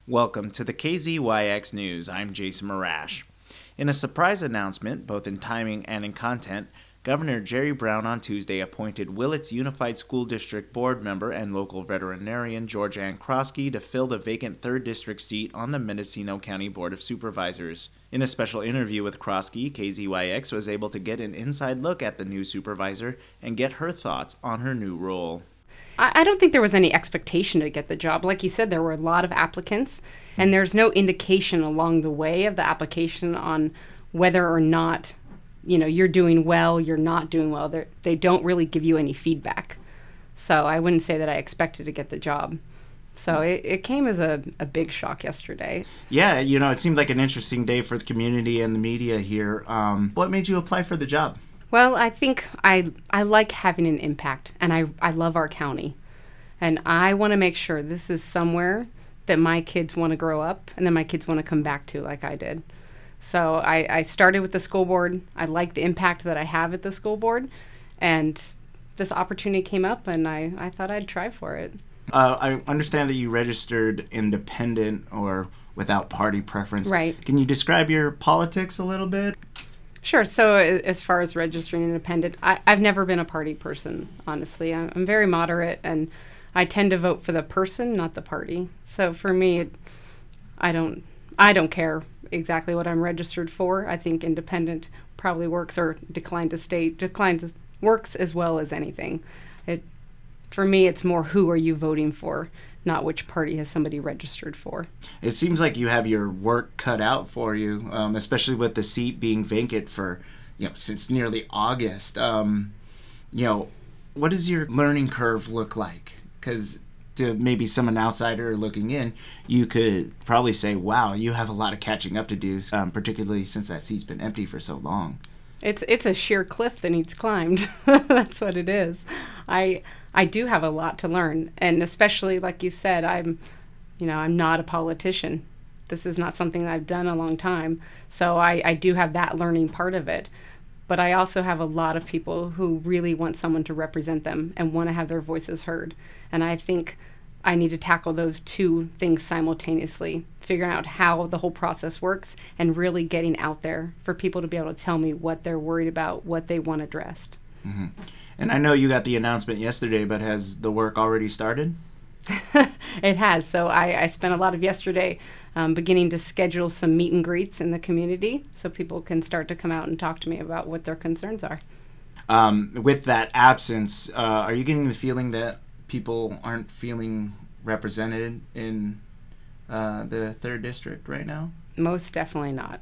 Welcome to the KZYX News. I'm Jason Marash. In a surprise announcement, both in timing and in content, Governor Jerry Brown on Tuesday appointed Willits Unified School District board member and local veterinarian George Ann Kroski to fill the vacant 3rd District seat on the Mendocino County Board of Supervisors. In a special interview with Kroski, KZYX was able to get an inside look at the new supervisor and get her thoughts on her new role. I don't think there was any expectation to get the job. Like you said, there were a lot of applicants, and there's no indication along the way of the application on whether or not, you're doing well, you're not doing well. They don't really give you any feedback. So I wouldn't say that I expected to get the job. So it came as a big shock yesterday. Yeah, it seemed like an interesting day for the community and the media here. What made you apply for the job? Well, I think I like having an impact, and I love our county. And I want to make sure this is somewhere that my kids want to grow up and that my kids want to come back to like I did. So I started with the school board. I like the impact that I have at the school board. And this opportunity came up, and I thought I'd try for it. I understand that you registered independent or without party preference. Right. Can you describe your politics a little bit? Sure. So as far as registering independent, I've never been a party person, honestly. I'm very moderate, and I tend to vote for the person, not the party. So for me, I don't care exactly what I'm registered for. I think independent probably works, or declines works as well as anything. For me, it's more who are you voting for, not which party has somebody registered for. It seems like you have your work cut out for you, especially with the seat being vacant for, since nearly August. What does your learning curve look like? Because to maybe someone outsider looking in, you could probably say, wow, you have a lot of catching up to do, particularly since that seat's been empty for so long. It's a sheer cliff that needs climbed. That's what it is. I do have a lot to learn, and especially like you said, I'm not a politician. This is not something that I've done a long time, so I do have that learning part of it. But I also have a lot of people who really want someone to represent them and want to have their voices heard. And I think I need to tackle those two things simultaneously, figuring out how the whole process works and really getting out there for people to be able to tell me what they're worried about, what they want addressed. Mm-hmm. And I know you got the announcement yesterday, but has the work already started? It has. So I spent a lot of yesterday beginning to schedule some meet and greets in the community so people can start to come out and talk to me about what their concerns are. With that absence, are you getting the feeling that people aren't feeling represented in the 3rd District right now? Most definitely not.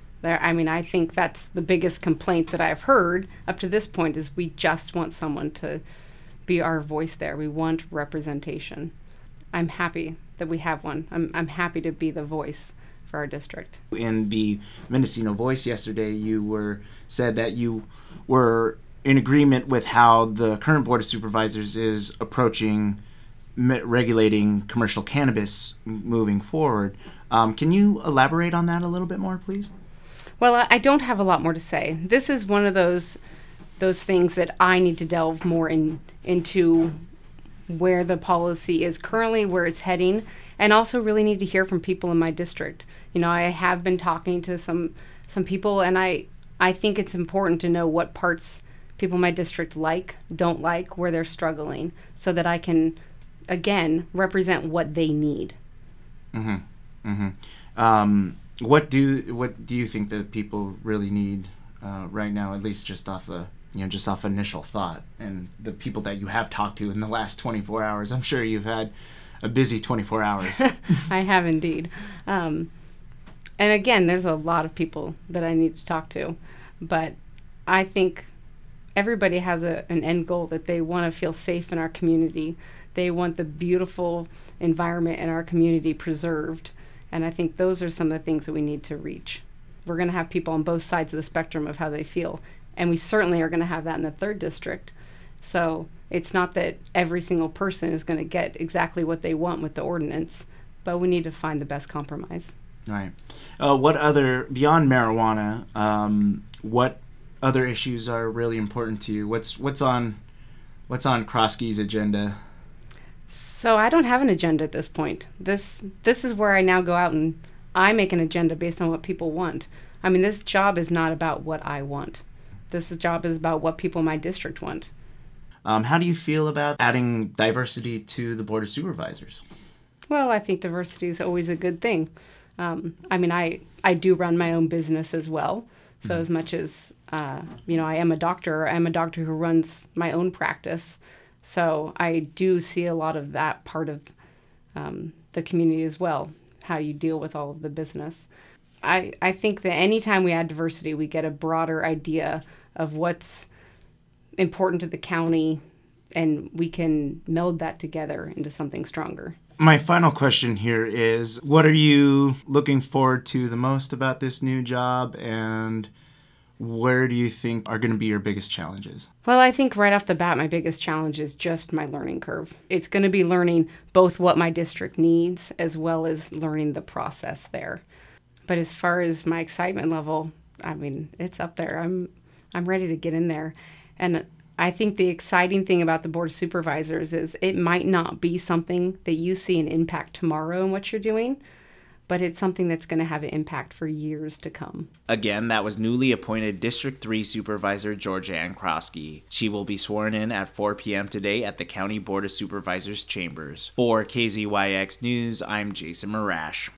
I think that's the biggest complaint that I've heard up to this point is we just want someone to be our voice there. We want representation. I'm happy that we have one. I'm happy to be the voice for our district. In the Mendocino Voice yesterday, you said that you were in agreement with how the current Board of Supervisors is approaching regulating commercial cannabis moving forward. Can you elaborate on that a little bit more, please? Well, I don't have a lot more to say. This is one of those things that I need to delve more into where the policy is currently, where it's heading, and also really need to hear from people in my district. I have been talking to some people, and I think it's important to know what parts people in my district don't like, where they're struggling, so that I can, again, represent what they need. Mm-hmm. Mm-hmm. What do you think that people really need right now, at least just off initial thought, and the people that you have talked to in the last 24 hours? I'm sure you've had a busy 24 hours. I have indeed. And again, there's a lot of people that I need to talk to, but I think everybody has an end goal that they want to feel safe in our community. They want the beautiful environment in our community preserved. And I think those are some of the things that we need to reach. We're going to have people on both sides of the spectrum of how they feel. And we certainly are going to have that in the 3rd District. So it's not that every single person is going to get exactly what they want with the ordinance, but we need to find the best compromise. Right. What other, beyond marijuana, what other issues are really important to you? What's on Kroski's agenda? So I don't have an agenda at this point. This is where I now go out and I make an agenda based on what people want. I mean, this job is not about what I want. Job is about what people in my district want. How do you feel about adding diversity to the Board of Supervisors? Well, I think diversity is always a good thing. I mean, I do run my own business as well. So as much as, I am a doctor who runs my own practice. So I do see a lot of that part of the community as well, how you deal with all of the business. I think that anytime we add diversity, we get a broader idea of what's important to the county, and we can meld that together into something stronger. My final question here is, what are you looking forward to the most about this new job, and where do you think are going to be your biggest challenges? Well, I think right off the bat, my biggest challenge is just my learning curve. It's going to be learning both what my district needs as well as learning the process there. But as far as my excitement level, I mean, it's up there. I'm ready to get in there. And I think the exciting thing about the Board of Supervisors is it might not be something that you see an impact tomorrow in what you're doing, but it's something that's going to have an impact for years to come. Again, that was newly appointed District 3 Supervisor Georgia-Ann Krosky. She will be sworn in at 4 p.m. today at the County Board of Supervisors chambers. For KZYX News, I'm Jason Marash.